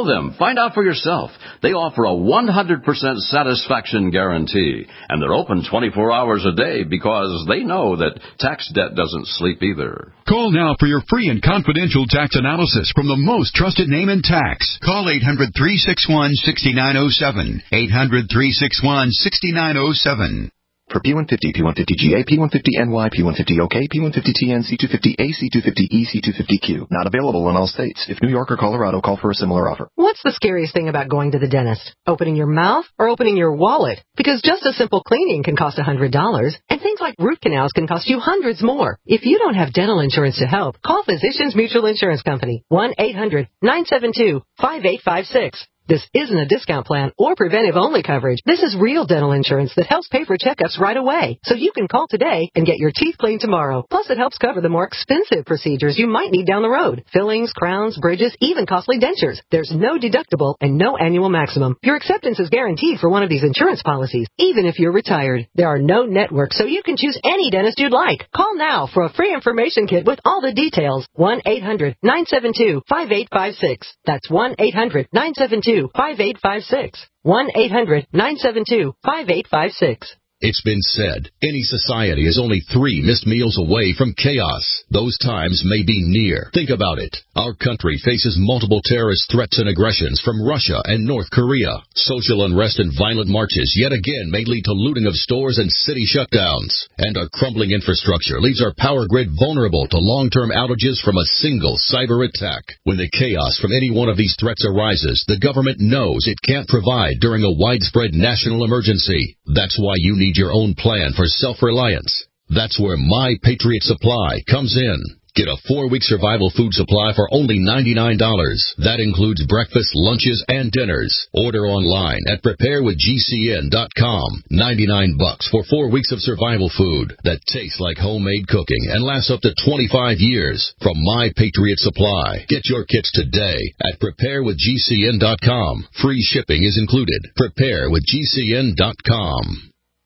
them. Find out for yourself. They offer a one hundred percent satisfaction guarantee, and they're open twenty-four hours a day because they know that tax debt doesn't sleep either.
Call now for your free and confidential tax analysis from the most trusted name in tax. Call eight hundred, three six one, six nine zero seven. eight hundred, three six one, six nine zero seven.
For P one fifty, P one fifty G A, P one fifty N Y, P one fifty O K, P one fifty T N, C two fifty A, C two fifty E, C two fifty Q. Not available in all states. If New York or Colorado, call for a similar offer.
What's the scariest thing about going to the dentist? Opening your mouth or opening your wallet? Because just a simple cleaning can cost one hundred dollars, and things like root canals can cost you hundreds more. If you don't have dental insurance to help, call Physicians Mutual Insurance Company. one eight hundred, nine seven two, five eight five six. This isn't a discount plan or preventive-only coverage. This is real dental insurance that helps pay for checkups right away. So you can call today and get your teeth cleaned tomorrow. Plus, it helps cover the more expensive procedures you might need down the road. Fillings, crowns, bridges, even costly dentures. There's no deductible and no annual maximum. Your acceptance is guaranteed for one of these insurance policies, even if you're retired. There are no networks, so you can choose any dentist you'd like. Call now for a free information kit with all the details. one eight hundred, nine seven two, five eight five six. That's one eight hundred, nine seven two, five eight five six. one eight hundred, nine seven two, five eight five six.
It's been said, any society is only three missed meals away from chaos. Those times may be near. Think about it. Our country faces multiple terrorist threats and aggressions from Russia and North Korea. Social unrest and violent marches yet again may lead to looting of stores and city shutdowns. And our crumbling infrastructure leaves our power grid vulnerable to long-term outages from a single cyber attack. When the chaos from any one of these threats arises, the government knows it can't provide during a widespread national emergency. That's why you need your own plan for self-reliance. That's where My Patriot Supply comes in. Get a four-week survival food supply for only ninety-nine dollars. That includes breakfast, lunches, and dinners. Order online at prepare with G C N dot com. ninety-nine bucks for four weeks of survival food that tastes like homemade cooking and lasts up to twenty-five years from My Patriot Supply. Get your kits today at prepare with G C N dot com. Free shipping is included. prepare with G C N dot com.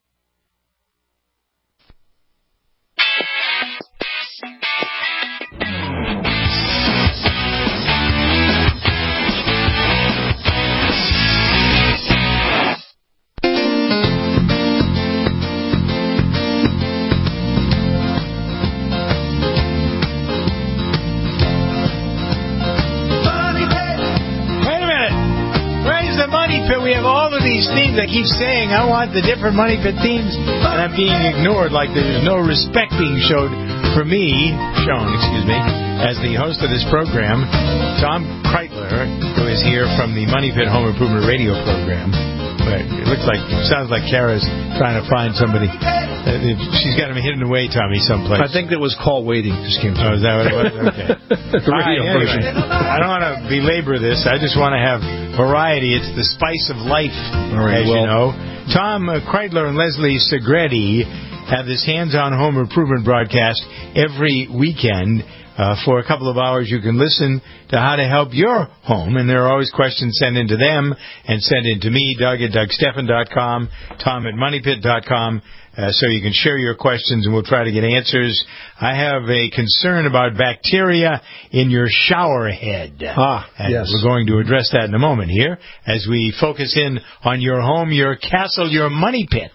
We have all of these themes. I keep saying I want the different Money Pit themes, and I'm being ignored like there's no respect being showed for me, shown, excuse me, as the host of this program. Tom Kreitler, who is here from the Money Pit Home Improvement Radio program. But it looks like, sounds like Kara's trying to find somebody. Uh, she's got him hidden away, Tommy, someplace.
I think it was call waiting. Just came
oh, is that what it was? Okay.
The radio
right,
version.
Anyway, I don't want to belabor this. I just want to have variety. It's the spice of life,
All right,
as
well,
you know. Tom uh, Kreitler and Leslie Segretti have this hands-on home improvement broadcast every weekend. Uh, for a couple of hours, you can listen to how to help your home, and there are always questions sent in to them and sent in to me, Doug at Doug Stephan dot com, Tom at Money Pit dot com, uh, so you can share your questions, and we'll try to get answers. I have a concern about bacteria in your shower head.
Ah,
and
yes.
We're going to address that in a moment here as we focus in on your home, your castle, your money pit.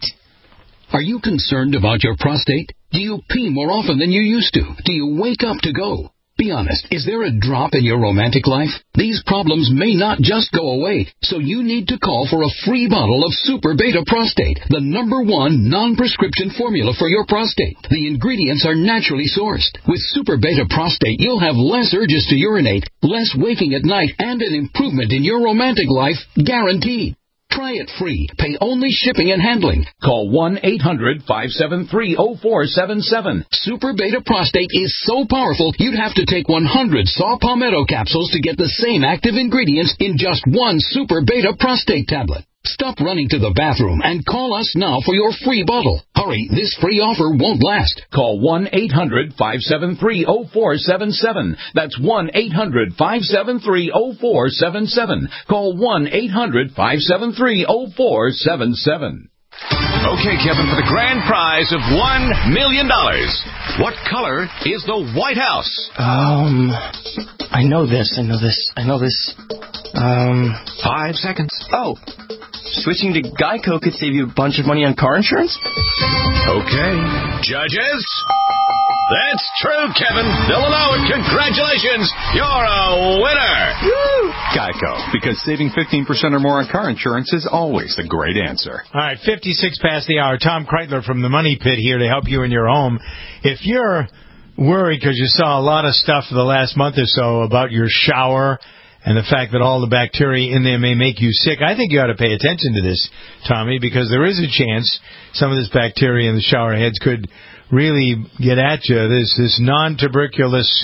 Are you concerned about your prostate? Do you pee more often than you used to? Do you wake up to go? Be honest, is there a drop in your romantic life? These problems may not just go away, so you need to call for a free bottle of Super Beta Prostate, the number one non-prescription formula for your prostate. The ingredients are naturally sourced. With Super Beta Prostate, you'll have less urges to urinate, less waking at night, and an improvement in your romantic life guaranteed. Try it free. Pay only shipping and handling. Call one eight hundred, five seven three, oh four seven seven. Super Beta Prostate is so powerful, you'd have to take one hundred Saw Palmetto capsules to get the same active ingredients in just one Super Beta Prostate tablet. Stop running to the bathroom and call us now for your free bottle. Hurry, this free offer won't last. Call one eight hundred, five seven three, oh four seven seven. That's one eight hundred, five seven three, oh four seven seven. Call one eight hundred, five seven three, oh four seven seven.
Okay, Kevin, for the grand prize of one million dollars. What color is the White House?
Um, I know this, I know this, I know this. Um,
Five seconds.
Oh, switching to Geico could save you a bunch of money on car insurance?
Okay. Judges? That's true, Kevin. They'll allow it. Congratulations. You're a winner.
Woo! Geico, because saving fifteen percent or more on car insurance is always a great answer.
All right, fifty-six past the hour. Tom Kreitler from the Money Pit here to help you in your home. If you're worried because you saw a lot of stuff for the last month or so about your shower and the fact that all the bacteria in there may make you sick, I think you ought to pay attention to this, Tommy, because there is a chance some of this bacteria in the shower heads could really get at you. This this non-tuberculous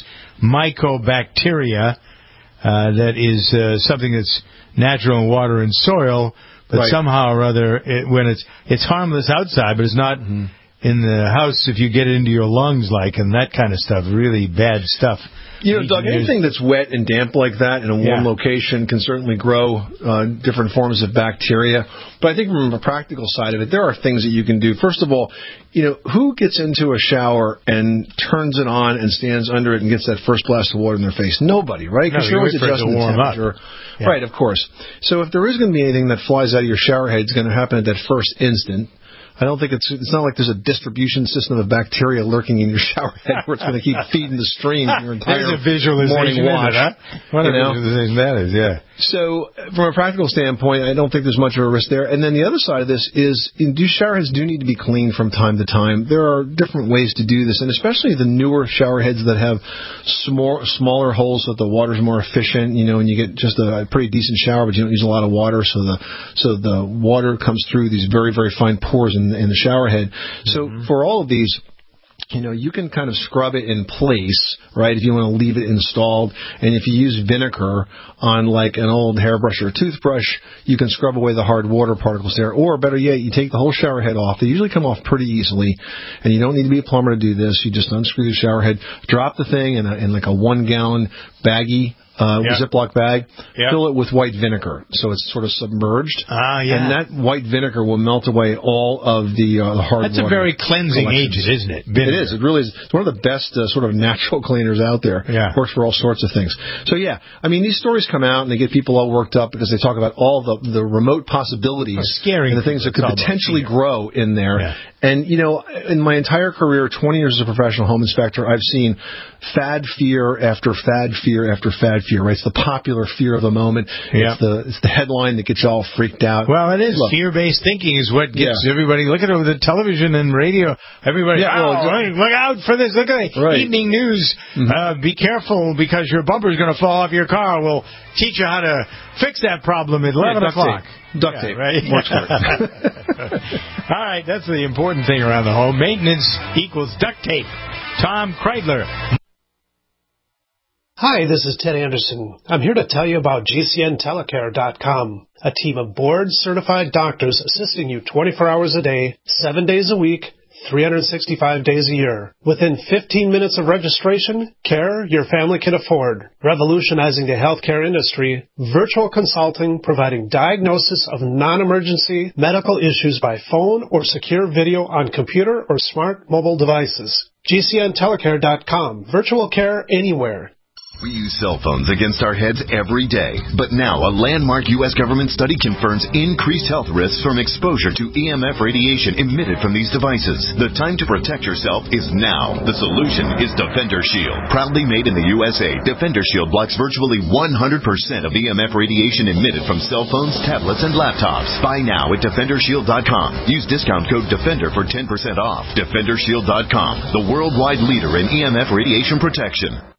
mycobacteria uh, that is uh, something that's natural in water and soil, but
Right.
somehow or other, it, when it's it's harmless outside, but it's not
Mm-hmm.
in the house if you get it into your lungs, like, and that kind of stuff. Really bad stuff.
You know, Doug, anything that's wet and damp like that in a warm
Yeah.
location can certainly grow uh, different forms of bacteria. But I think from a practical side of it, there are things that you can do. First of all, you know, who gets into a shower and turns it on and stands under it and gets that first blast of water in their face? Nobody, right?
No,
Because
you
you're always
wait for it to
adjusting the
warm up.
temperature.
Yeah.
Right, of course. So if there is going to be anything that flies out of your shower head, it's going to happen at that first instant. I don't think it's it's not like there's a distribution system of bacteria lurking in your shower head where it's going to keep feeding the stream your entire
There's a visualization
morning
in it,
wash.
huh? What
you
a
know?
visualization that is, yeah.
So, from a practical standpoint, I don't think there's much of a risk there. And then the other side of this is, do shower heads do need to be cleaned from time to time? There are different ways to do this, and especially the newer shower heads that have small, smaller holes so that the water's more efficient. You know, and you get just a pretty decent shower, but you don't use a lot of water, so the so the water comes through these very, very fine pores in, in the shower head. So, mm-hmm. for all of these, you know, you can kind of scrub it in place, right, if you want to leave it installed. And if you use vinegar on, like, an old hairbrush or a toothbrush, you can scrub away the hard water particles there. Or, better yet, you take the whole shower head off. They usually come off pretty easily, and you don't need to be a plumber to do this. You just unscrew the shower head, drop the thing in, a, in like, a one-gallon baggie, Uh,
Yeah.
Ziploc bag,
Yeah.
fill it with white vinegar, so it's sort of submerged.
Ah, yeah.
And that white vinegar will melt away all of the, uh, the hard
That's a
water
very cleansing
collections.
agent, isn't it? Vinegar.
It is. It really is. It's one of the best uh, sort of natural cleaners out there.
Yeah.
Works for all sorts of things. So, yeah, I mean, these stories come out and they get people all worked up because they talk about all the, the remote possibilities
It's scary
and the things that could
It's all about
potentially
fear.
grow in there.
Yeah.
And, you know, in my entire career, twenty years as a professional home inspector, I've seen fad fear after fad fear after fad fear, right? It's the popular fear of the moment.
Yeah.
It's the it's the headline that gets you all freaked out.
Well, it is.
Look,
Fear-based thinking is what gets
Yeah.
everybody. Look at it with the television and radio. Everybody,
Yeah,
oh,
well,
hey, look out for this. Look at the
Right.
evening news.
Mhm.
Uh, be careful because your bumper's going to fall off your car. We'll teach you how to fix that problem at eleven
duct
o'clock.
tape. Duct
Yeah,
tape.
right?
Works for
All right, that's the important thing around the home. Maintenance equals duct tape. Tom Kreidler.
Hi, this is Ted Anderson. I'm here to tell you about G C N telecare dot com, a team of board-certified doctors assisting you twenty-four hours a day, seven days a week, three hundred sixty-five days a year. Within fifteen minutes of registration, care your family can afford. Revolutionizing the healthcare industry, virtual consulting providing diagnosis of non-emergency medical issues by phone or secure video on computer or smart mobile devices. G C N telecare dot com. Virtual care anywhere.
We use cell phones against our heads every day, but now a landmark U S government study confirms increased health risks from exposure to E M F radiation emitted from these devices. The time to protect yourself is now. The solution is Defender Shield. Proudly made in the U S A, Defender Shield blocks virtually one hundred percent of E M F radiation emitted from cell phones, tablets, and laptops. Buy now at Defender Shield dot com. Use discount code DEFENDER for ten percent off. Defender Shield dot com, the worldwide leader in E M F radiation protection.